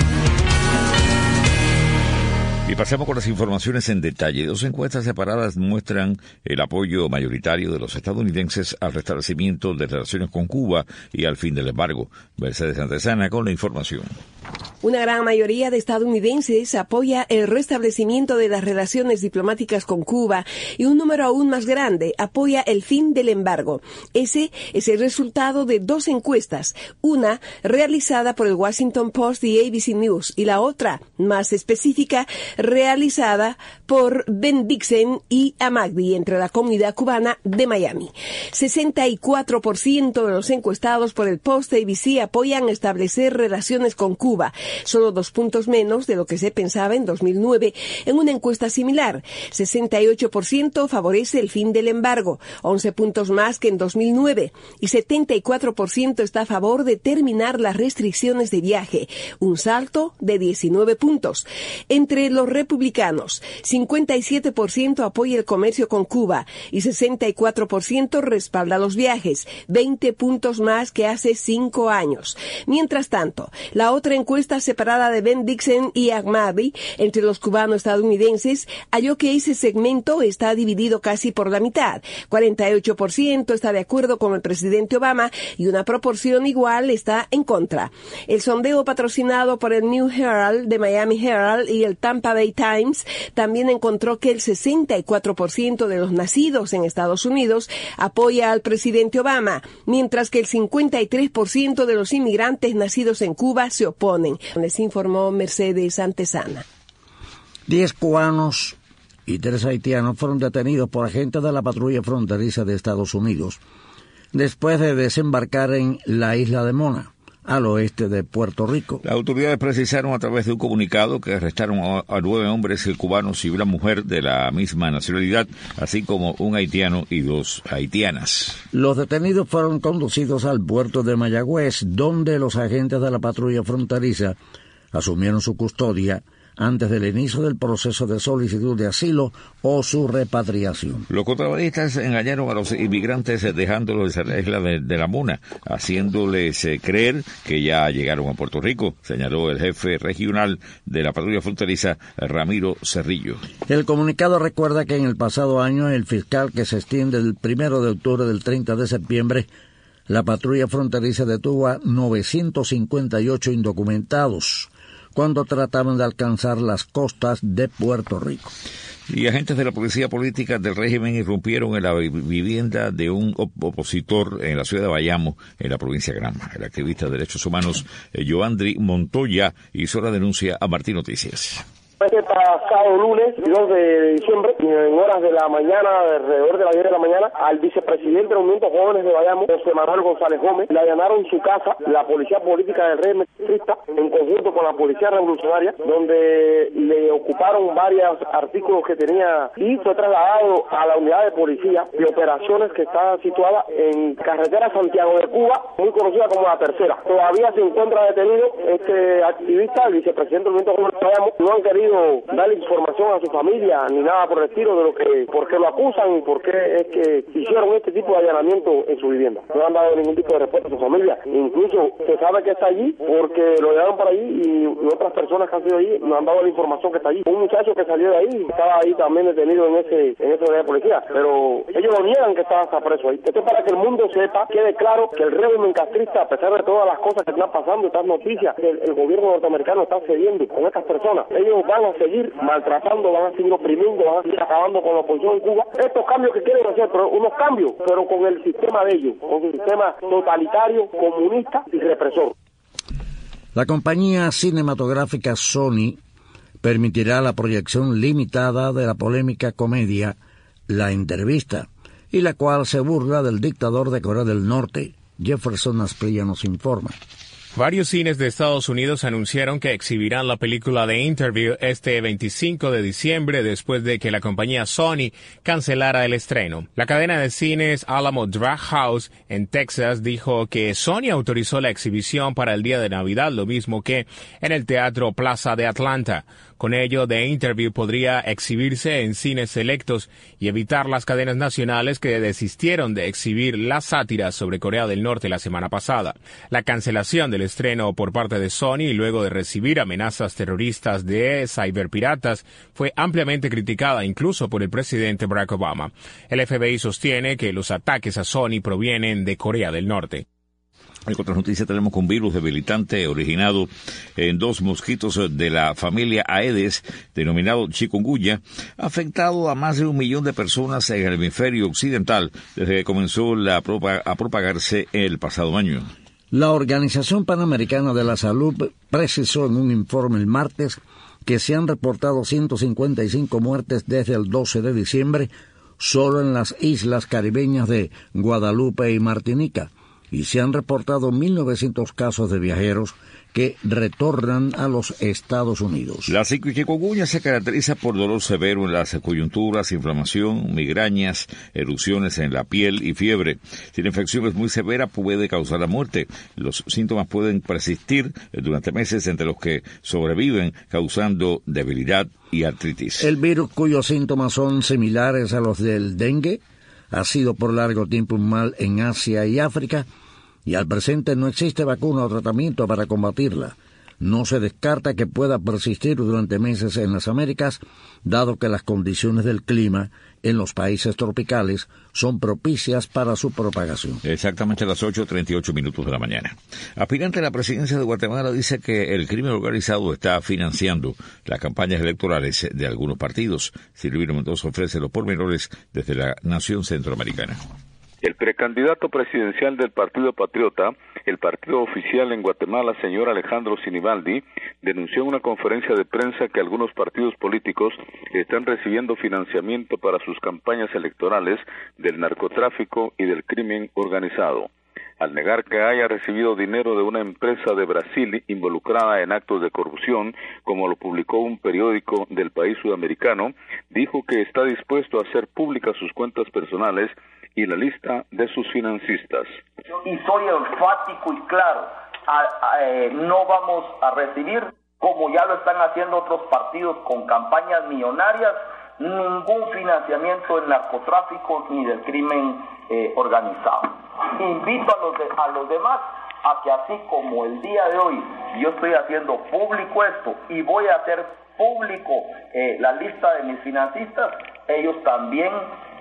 Speaker 3: Y pasamos con las informaciones en detalle. 2 encuestas separadas muestran el apoyo mayoritario de los estadounidenses al restablecimiento de relaciones con Cuba y al fin del embargo. Mercedes Santesana con la información.
Speaker 20: Una gran mayoría de estadounidenses apoya el restablecimiento de las relaciones diplomáticas con Cuba y un número aún más grande apoya el fin del embargo. Ese es el resultado de 2 encuestas, una realizada por el Washington Post y ABC News y la otra, más específica, realizada por Ben Dixon y Amagdi entre la comunidad cubana de Miami. 64% de los encuestados por el Post y ABC apoyan establecer relaciones con Cuba, solo 2 puntos menos de lo que se pensaba en 2009 en una encuesta similar. 68% favorece el fin del embargo, 11 puntos más que en 2009, y 74% está a favor de terminar las restricciones de viaje, un salto de 19 puntos. Entre los republicanos, 57% apoya el comercio con Cuba y 64% respalda los viajes, 20 puntos más que hace 5 años. Mientras tanto, la otra encuesta separada de Ben Dixon y Ahmadi entre los cubanos estadounidenses halló que ese segmento está dividido casi por la mitad. 48% está de acuerdo con el presidente Obama y una proporción igual está en contra. El sondeo patrocinado por el New Herald, de Miami Herald y el Tampa Bay Times también encontró que el 64% de los nacidos en Estados Unidos apoya al presidente Obama, mientras que el 53% de los inmigrantes nacidos en Cuba se oponen. Les informó Mercedes Santesana.
Speaker 5: 10 cubanos y 3 haitianos fueron detenidos por agentes de la patrulla fronteriza de Estados Unidos después de desembarcar en la isla de Mona, al oeste de Puerto Rico.
Speaker 3: Las autoridades precisaron a través de un comunicado que arrestaron a 9 hombres cubanos y una mujer de la misma nacionalidad, así como un haitiano y 2 haitianas.
Speaker 5: Los detenidos fueron conducidos al puerto de Mayagüez, donde los agentes de la patrulla fronteriza asumieron su custodia antes del inicio del proceso de solicitud de asilo o su repatriación.
Speaker 3: Los contrabandistas engañaron a los inmigrantes dejándolos en la isla de La Mona, haciéndoles creer que ya llegaron a Puerto Rico, señaló el jefe regional de la patrulla fronteriza, Ramiro Cerrillo.
Speaker 5: El comunicado recuerda que en el pasado año el fiscal, que se extiende del 1 de octubre del 30 de septiembre, la patrulla fronteriza detuvo a 958 indocumentados cuando trataban de alcanzar las costas de Puerto Rico.
Speaker 3: Y agentes de la policía política del régimen irrumpieron en la vivienda de un opositor en la ciudad de Bayamo, en la provincia de Granma. El activista de derechos humanos, Joandri Montoya, hizo la denuncia a Martín Noticias.
Speaker 7: Este pasado lunes, 2 de diciembre, en horas de la mañana, alrededor de las 10 de la mañana, al vicepresidente del Movimiento Jóvenes de Bayamo, José Manuel González Gómez, le allanaron su casa, la policía política del régimen castrista, en conjunto con la policía revolucionaria, donde le ocuparon varios artículos que tenía y fue trasladado a la unidad de policía de operaciones que está situada en carretera Santiago de Cuba, muy conocida como la Tercera. Todavía se encuentra detenido este activista, el vicepresidente del Movimiento Jóvenes de Bayamo. No han querido darle información a su familia ni nada por el estilo de lo que, por qué lo acusan y por qué es que hicieron este tipo de allanamiento en su vivienda. No han dado ningún tipo de respuesta a su familia. Incluso se sabe que está allí porque lo llevaron por allí y otras personas que han sido allí no han dado la información que está allí. Un muchacho que salió de ahí estaba ahí también detenido en ese unidad de policía, pero ellos lo niegan que está preso ahí. Esto es para que el mundo sepa, quede claro que el régimen castrista, a pesar de todas las cosas que están pasando, estas noticias, el gobierno norteamericano está cediendo con estas personas. Ellos van a seguir maltratando, van a seguir oprimiendo, van a seguir acabando con la oposición en Cuba. Estos cambios que quieren hacer, pero unos cambios, pero con el sistema de ellos, con el sistema totalitario, comunista y represor.
Speaker 5: La compañía cinematográfica Sony permitirá la proyección limitada de la polémica comedia La Entrevista, y la cual se burla del dictador de Corea del Norte. Jefferson Asprilla nos informa.
Speaker 21: Varios cines de Estados Unidos anunciaron que exhibirán la película The Interview este 25 de diciembre después de que la compañía Sony cancelara el estreno. La cadena de cines Alamo Drafthouse en Texas dijo que Sony autorizó la exhibición para el día de Navidad, lo mismo que en el Teatro Plaza de Atlanta. Con ello, The Interview podría exhibirse en cines selectos y evitar las cadenas nacionales que desistieron de exhibir las sátiras sobre Corea del Norte la semana pasada. La cancelación del estreno por parte de Sony, luego de recibir amenazas terroristas de ciberpiratas, fue ampliamente criticada incluso por el presidente Barack Obama. El FBI sostiene que los ataques a Sony provienen de Corea del Norte.
Speaker 3: En otras noticias tenemos que un virus debilitante originado en 2 mosquitos de la familia Aedes, denominado chikungunya, ha afectado a más de 1 millón de personas en el hemisferio occidental desde que comenzó a propagarse el pasado año.
Speaker 5: La Organización Panamericana de la Salud precisó en un informe el martes que se han reportado 155 muertes desde el 12 de diciembre solo en las islas caribeñas de Guadalupe y Martinica, y se han reportado 1.900 casos de viajeros que retornan a los Estados Unidos.
Speaker 3: La chikungunya se caracteriza por dolor severo en las coyunturas, inflamación, migrañas, erupciones en la piel y fiebre. Si la infección es muy severa, puede causar la muerte. Los síntomas pueden persistir durante meses, entre los que sobreviven causando debilidad y artritis.
Speaker 5: El virus, cuyos síntomas son similares a los del dengue, ha sido por largo tiempo un mal en Asia y África, y al presente no existe vacuna o tratamiento para combatirla. No se descarta que pueda persistir durante meses en las Américas, dado que las condiciones del clima en los países tropicales son propicias para su propagación.
Speaker 3: Exactamente a las 8:38 de la mañana. Aspirante a la presidencia de Guatemala dice que el crimen organizado está financiando las campañas electorales de algunos partidos. Silvino Mendoza ofrece los pormenores desde la Nación Centroamericana.
Speaker 22: El precandidato presidencial del Partido Patriota, el partido oficial en Guatemala, señor Alejandro Sinibaldi, denunció en una conferencia de prensa que algunos partidos políticos están recibiendo financiamiento para sus campañas electorales del narcotráfico y del crimen organizado. al negar que haya recibido dinero de una empresa de Brasil involucrada en actos de corrupción, como lo publicó un periódico del país sudamericano, dijo que está dispuesto a hacer públicas sus cuentas personales y la lista de sus financistas.
Speaker 2: Y soy enfático y claro, no vamos a recibir, como ya lo están haciendo otros partidos con campañas millonarias, ningún financiamiento del narcotráfico ni del crimen organizado. Invito a los demás a que así como el día de hoy yo estoy haciendo público esto y voy a hacer público la lista de mis financistas, ellos también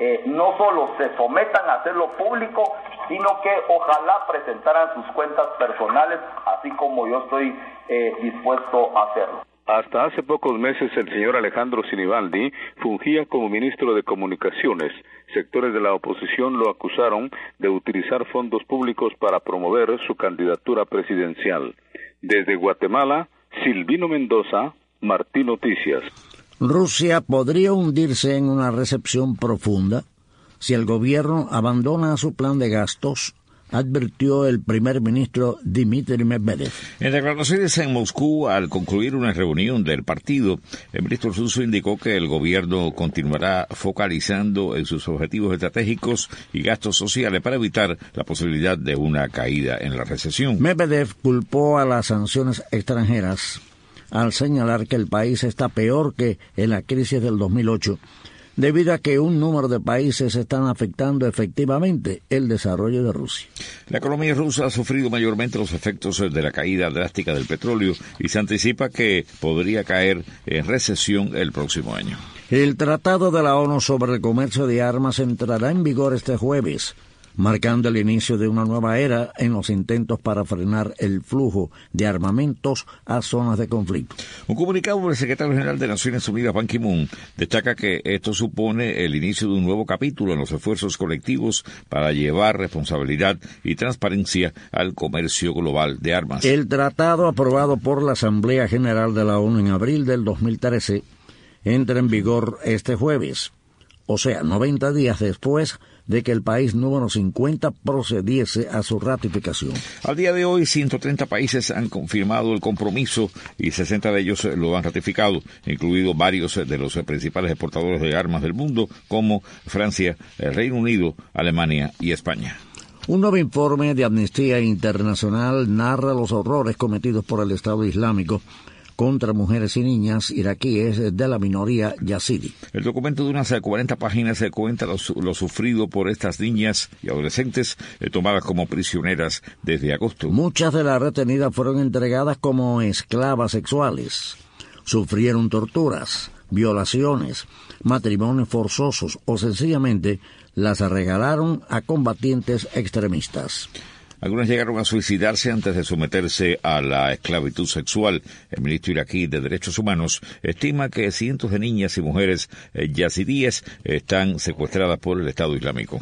Speaker 2: no solo se sometan a hacerlo público, sino que ojalá presentaran sus cuentas personales, así como yo estoy dispuesto a hacerlo.
Speaker 22: Hasta hace pocos meses el señor Alejandro Sinibaldi fungía como ministro de Comunicaciones. Sectores de la oposición lo acusaron de utilizar fondos públicos para promover su candidatura presidencial. Desde Guatemala, Silvino Mendoza, Martí Noticias.
Speaker 5: Rusia podría hundirse en una recesión profunda si el gobierno abandona su plan de gastos, advirtió el primer ministro Dmitry Medvedev.
Speaker 3: En declaraciones en Moscú, al concluir una reunión del partido, el ministro ruso indicó que el gobierno continuará focalizando en sus objetivos estratégicos y gastos sociales para evitar la posibilidad de una caída en la recesión.
Speaker 5: Medvedev culpó a las sanciones extranjeras al señalar que el país está peor que en la crisis del 2008, debido a que un número de países están afectando efectivamente el desarrollo de Rusia.
Speaker 3: La economía rusa ha sufrido mayormente los efectos de la caída drástica del petróleo y se anticipa que podría caer en recesión el próximo año.
Speaker 5: El Tratado de la ONU sobre el comercio de armas entrará en vigor este jueves, marcando el inicio de una nueva era en los intentos para frenar el flujo de armamentos a zonas de conflicto.
Speaker 3: Un comunicado del secretario general de Naciones Unidas, Ban Ki-moon, destaca que esto supone el inicio de un nuevo capítulo en los esfuerzos colectivos para llevar responsabilidad y transparencia al comercio global de armas.
Speaker 5: El tratado aprobado por la Asamblea General de la ONU en abril del 2013 entra en vigor este jueves, o sea, 90 días después de que el país número 50 procediese a su ratificación.
Speaker 3: Al día de hoy, 130 países han confirmado el compromiso y 60 de ellos lo han ratificado, incluidos varios de los principales exportadores de armas del mundo, como Francia, el Reino Unido, Alemania y España.
Speaker 5: Un nuevo informe de Amnistía Internacional narra los horrores cometidos por el Estado Islámico contra mujeres y niñas iraquíes de la minoría yazidi.
Speaker 3: El documento de unas 40 páginas cuenta lo sufrido por estas niñas y adolescentes tomadas como prisioneras desde agosto.
Speaker 5: Muchas de las retenidas fueron entregadas como esclavas sexuales. Sufrieron torturas, violaciones, matrimonios forzosos o sencillamente las regalaron a combatientes extremistas.
Speaker 3: Algunas llegaron a suicidarse antes de someterse a la esclavitud sexual. El ministro iraquí de Derechos Humanos estima que cientos de niñas y mujeres yazidíes están secuestradas por el Estado Islámico.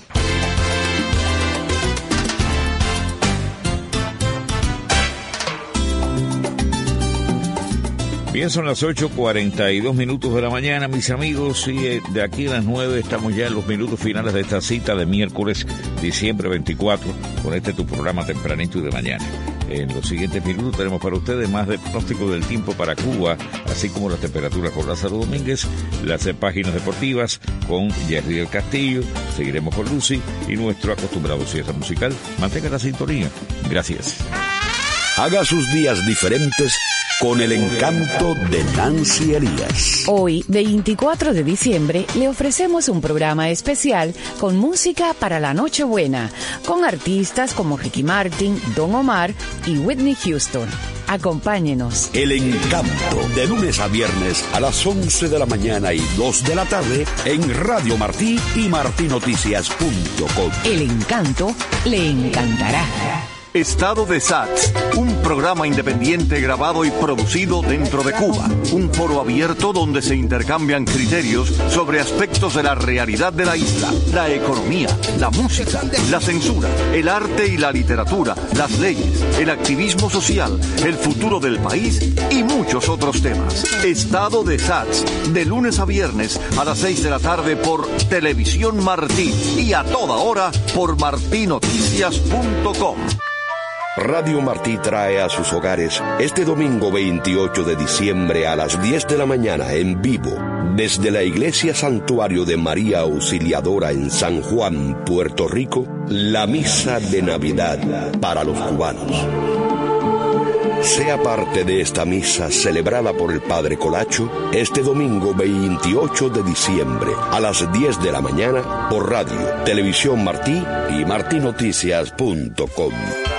Speaker 3: Bien, son las 8:42 de la mañana, mis amigos, y de aquí a las 9 estamos ya en los minutos finales de esta cita de miércoles, diciembre 24, con tu programa tempranito y de mañana. En los siguientes minutos tenemos para ustedes más de pronóstico del tiempo para Cuba, así como las temperaturas con Lázaro Domínguez, las páginas deportivas con Jerry del Castillo, seguiremos con Lucy y nuestro acostumbrado cierre musical. Mantenga la sintonía. Gracias.
Speaker 1: Haga sus días diferentes con el encanto de Nancy Elías.
Speaker 6: Hoy, 24 de diciembre, le ofrecemos un programa especial con música para la Nochebuena, con artistas como Ricky Martin, Don Omar y Whitney Houston. Acompáñenos.
Speaker 1: El encanto, de lunes a viernes a las 11 de la mañana y 2 de la tarde en Radio Martí y martinoticias.com.
Speaker 6: El encanto le encantará.
Speaker 8: Estado de SATS, un programa independiente grabado y producido dentro de Cuba. Un foro abierto donde se intercambian criterios sobre aspectos de la realidad de la isla, la economía, la música, la censura, el arte y la literatura, las leyes, el activismo social, el futuro del país y muchos otros temas. Estado de SATS, de lunes a viernes a las 6 de la tarde por Televisión Martí y a toda hora por martinoticias.com.
Speaker 1: Radio Martí trae a sus hogares este domingo 28 de diciembre a las 10 de la mañana en vivo desde la Iglesia Santuario de María Auxiliadora en San Juan, Puerto Rico, la misa de Navidad para los cubanos. Sea parte de esta misa celebrada por el Padre Colacho este domingo 28 de diciembre a las 10 de la mañana por Radio, Televisión Martí y martinoticias.com.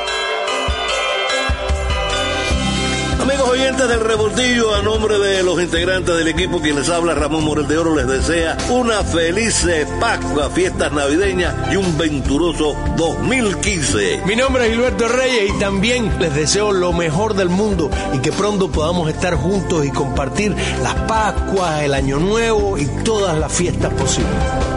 Speaker 12: Amigos oyentes del Revoltillo, a nombre de los integrantes del equipo, quien les habla Ramón Morel de Oro, les desea una feliz Pascua, fiestas navideñas y un venturoso 2015.
Speaker 9: Mi nombre es Gilberto Reyes y también les deseo lo mejor del mundo y que pronto podamos estar juntos y compartir las Pascuas, el Año Nuevo y todas las fiestas posibles.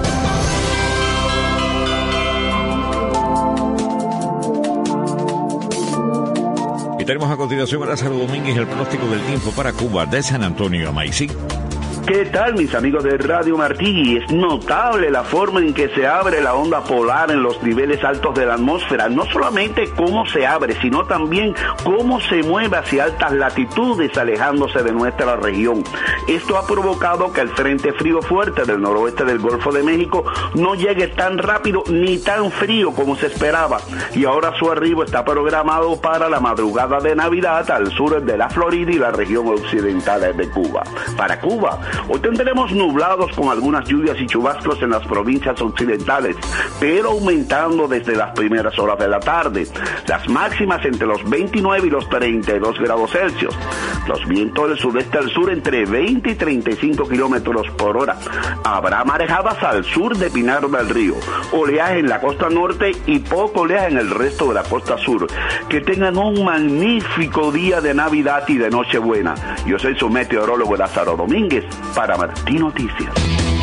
Speaker 3: Y tenemos a continuación a Lázaro Domínguez el pronóstico del tiempo para Cuba de San Antonio a Maicí.
Speaker 18: ¿Qué tal, mis amigos de Radio Martí? Es notable la forma en que se abre la onda polar en los niveles altos de la atmósfera. No solamente cómo se abre, sino también cómo se mueve hacia altas latitudes, alejándose de nuestra región. Esto ha provocado que el frente frío fuerte del noroeste del Golfo de México no llegue tan rápido ni tan frío como se esperaba. Y ahora su arribo está programado para la madrugada de Navidad al sur de la Florida y la región occidental de Cuba. Para Cuba, hoy tendremos nublados con algunas lluvias y chubascos en las provincias occidentales, pero aumentando desde las primeras horas de la tarde. Las máximas entre los 29 y los 32 grados Celsius. Los vientos del sudeste al sur entre 20 y 35 kilómetros por hora. Habrá marejadas al sur de Pinar del Río, oleaje en la costa norte y poco oleaje en el resto de la costa sur. Que tengan un magnífico día de Navidad y de Nochebuena. Yo soy su meteorólogo Lázaro Domínguez para Martí Noticias.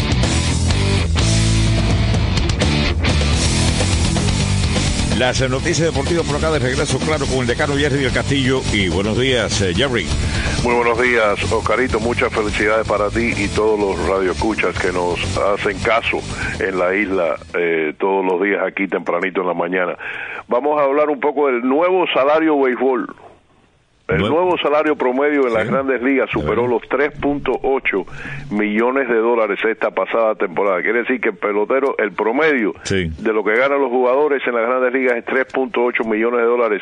Speaker 3: Las noticias deportivas por acá de regreso, claro, con el decano Jerry del Castillo. Y buenos días, Jerry.
Speaker 19: Muy buenos días, Oscarito. Muchas felicidades para ti y todos los radioescuchas que nos hacen caso en la isla todos los días aquí tempranito en la mañana. Vamos a hablar un poco del nuevo salario béisbol. El nuevo salario promedio en las grandes ligas superó los 3.8 millones de dólares esta pasada temporada. Quiere decir que el pelotero, el promedio de lo que ganan los jugadores en las grandes ligas es 3.8 millones de dólares.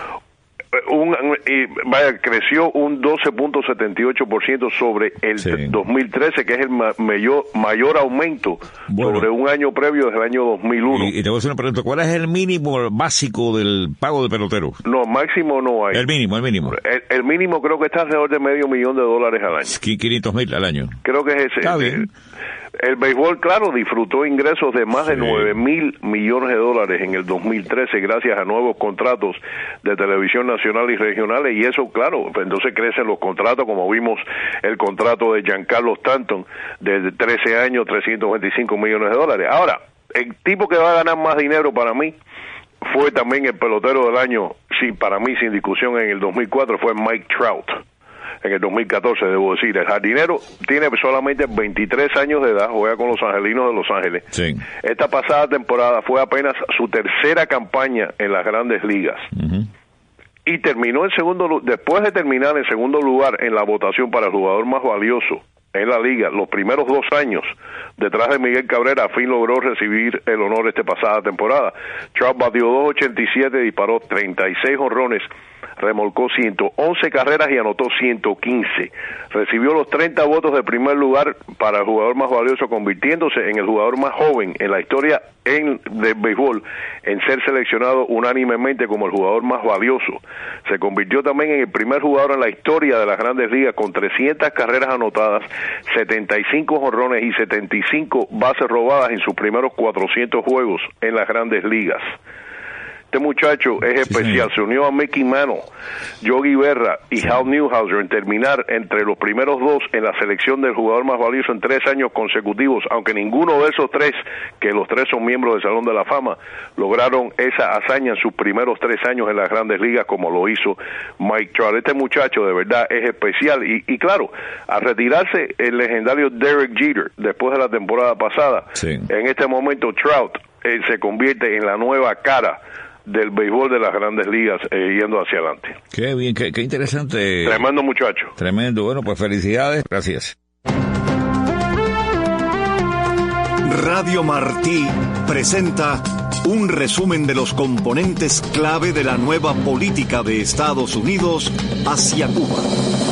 Speaker 19: Creció un 12.78% sobre el 2013, que es el mayor aumento sobre un año previo desde el año 2001.
Speaker 3: Y te voy a hacer una pregunta, ¿cuál es el mínimo básico del pago de pelotero?
Speaker 19: No, máximo no hay.
Speaker 3: El mínimo.
Speaker 19: El mínimo creo que está alrededor de $500,000 al año.
Speaker 3: 500,000 al año.
Speaker 19: Creo que es ese.
Speaker 3: Está bien.
Speaker 19: El béisbol, claro, disfrutó ingresos de más de $9,000 millones en el 2013 gracias a nuevos contratos de televisión nacional y regionales, y eso, claro, entonces crecen los contratos, como vimos el contrato de Giancarlo Stanton de 13 años, $325 millones. Ahora, el tipo que va a ganar más dinero para mí fue también el pelotero del año, para mí sin discusión, en el 2004 fue Mike Trout. En el 2014, debo decir, el jardinero tiene solamente 23 años de edad, juega con los Angelinos de Los Ángeles.
Speaker 3: Sí.
Speaker 19: Esta pasada temporada fue apenas su tercera campaña en las grandes ligas. Y terminó después de terminar en segundo lugar en la votación para el jugador más valioso en la liga, los primeros 2 años, detrás de Miguel Cabrera, a fin logró recibir el honor esta pasada temporada. Trout batió .287, disparó 36 jonrones, remolcó 111 carreras y anotó 115. Recibió los 30 votos de primer lugar para el jugador más valioso, convirtiéndose en el jugador más joven en la historia de béisbol en ser seleccionado unánimemente como el jugador más valioso. Se convirtió también en el primer jugador en la historia de las grandes ligas con 300 carreras anotadas, 75 jonrones y 75 bases robadas en sus primeros 400 juegos en las grandes ligas. Este muchacho es especial, se unió a Mickey Mantle, Yogi Berra y Hal Newhouser en terminar entre los primeros dos en la selección del jugador más valioso en 3 años consecutivos, aunque ninguno de esos 3, que los 3 son miembros del Salón de la Fama, lograron esa hazaña en sus primeros 3 años en las Grandes Ligas como lo hizo Mike Trout. Este muchacho de verdad es especial y claro, al retirarse el legendario Derek Jeter después de la temporada pasada, en este momento Trout se convierte en la nueva cara del béisbol de las Grandes Ligas, yendo hacia adelante.
Speaker 3: Qué bien, qué interesante.
Speaker 19: Tremendo muchacho.
Speaker 3: Tremendo. Bueno, pues felicidades. Gracias.
Speaker 8: Radio Martí presenta un resumen de los componentes clave de la nueva política de Estados Unidos hacia Cuba.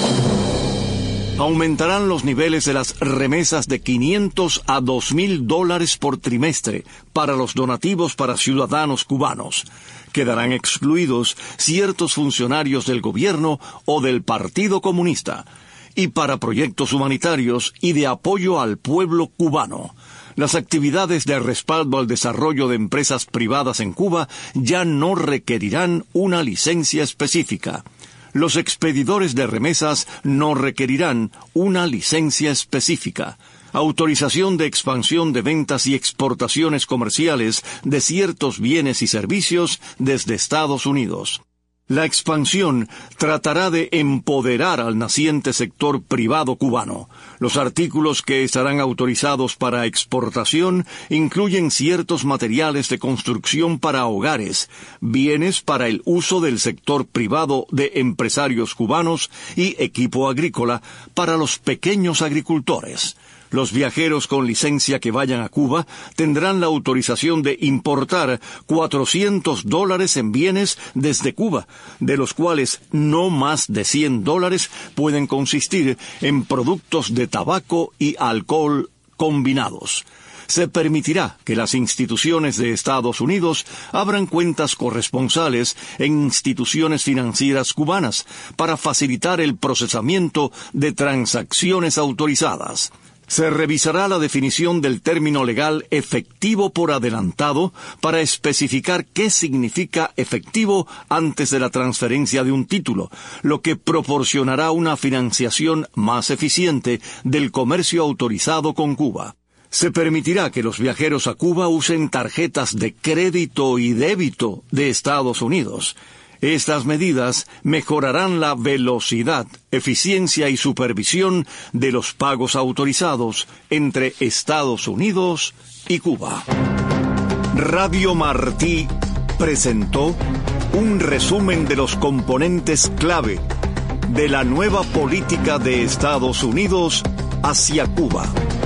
Speaker 8: Aumentarán los niveles de las remesas de $500 a $2,000 por trimestre para los donativos para ciudadanos cubanos. Quedarán excluidos ciertos funcionarios del gobierno o del Partido Comunista. Y para proyectos humanitarios y de apoyo al pueblo cubano. Las actividades de respaldo al desarrollo de empresas privadas en Cuba ya no requerirán una licencia específica. Los expedidores de remesas no requerirán una licencia específica. Autorización de expansión de ventas y exportaciones comerciales de ciertos bienes y servicios desde Estados Unidos. La expansión tratará de empoderar al naciente sector privado cubano. Los artículos que estarán autorizados para exportación incluyen ciertos materiales de construcción para hogares, bienes para el uso del sector privado de empresarios cubanos y equipo agrícola para los pequeños agricultores. Los viajeros con licencia que vayan a Cuba tendrán la autorización de importar $400 en bienes desde Cuba, de los cuales no más de $100 pueden consistir en productos de tabaco y alcohol combinados. Se permitirá que las instituciones de Estados Unidos abran cuentas corresponsales en instituciones financieras cubanas para facilitar el procesamiento de transacciones autorizadas. Se revisará la definición del término legal efectivo por adelantado para especificar qué significa efectivo antes de la transferencia de un título, lo que proporcionará una financiación más eficiente del comercio autorizado con Cuba. Se permitirá que los viajeros a Cuba usen tarjetas de crédito y débito de Estados Unidos. Estas medidas mejorarán la velocidad, eficiencia y supervisión de los pagos autorizados entre Estados Unidos y Cuba. Radio Martí presentó un resumen de los componentes clave de la nueva política de Estados Unidos hacia Cuba.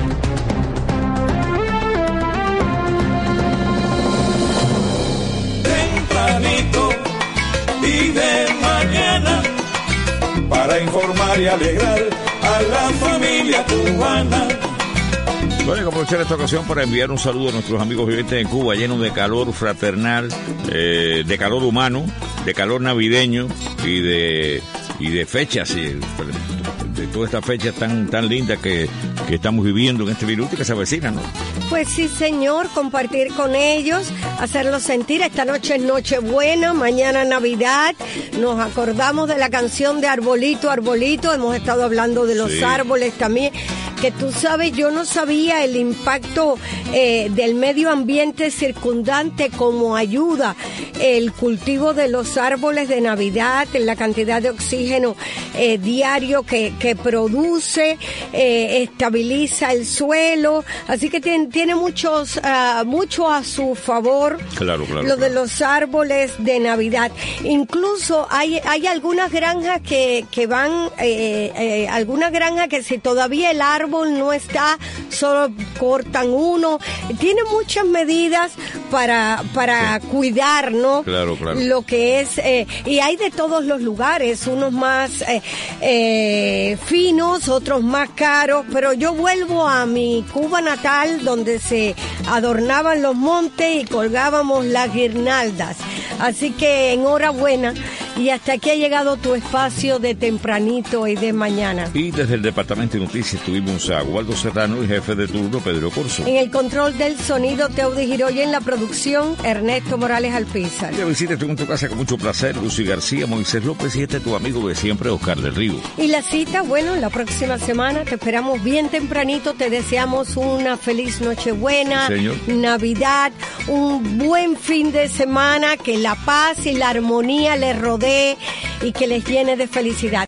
Speaker 11: Y de mañana, para informar y alegrar a la familia cubana.
Speaker 3: Bueno, hay que aprovechar esta ocasión para enviar un saludo a nuestros amigos vivientes en Cuba, lleno de calor fraternal, de calor humano, de calor navideño y de fechas, de todas estas fechas tan lindas que estamos viviendo en este minuto y que se avecinan, ¿no?
Speaker 4: Pues sí, señor, compartir con ellos, hacerlos sentir. Esta noche es Nochebuena, mañana Navidad. Nos acordamos de la canción de Arbolito, Arbolito. Hemos estado hablando de los árboles también. Que tú sabes, yo no sabía el impacto del medio ambiente circundante, como ayuda el cultivo de los árboles de Navidad, la cantidad de oxígeno diario que produce, estabiliza el suelo, así que tiene mucho a su favor. Claro. Lo de los árboles de Navidad. Incluso hay algunas granjas que van, algunas granjas que si todavía el árbol no está, solo cortan uno. Tiene muchas medidas para cuidar, ¿no? Claro. Lo que es, y hay de todos los lugares, unos más finos, otros más caros, pero yo vuelvo a mi Cuba natal, donde se adornaban los montes y colgábamos las guirnaldas. Así que enhorabuena Y hasta aquí ha llegado tu espacio de tempranito y de mañana.
Speaker 3: Y desde el Departamento de Noticias tuvimos a Waldo Serrano y jefe de turno Pedro Corso.
Speaker 4: En el control del sonido, Teudi Giró, y en la producción, Ernesto Morales Alpizar.
Speaker 3: Ya visítate en tu casa con mucho placer, Lucy García, Moisés López y tu amigo de siempre, Oscar del Río.
Speaker 4: Y la cita, bueno, la próxima semana te esperamos bien tempranito, te deseamos una feliz Nochebuena, Navidad, un buen fin de semana, que la paz y la armonía les rodee y que les llene de felicidad.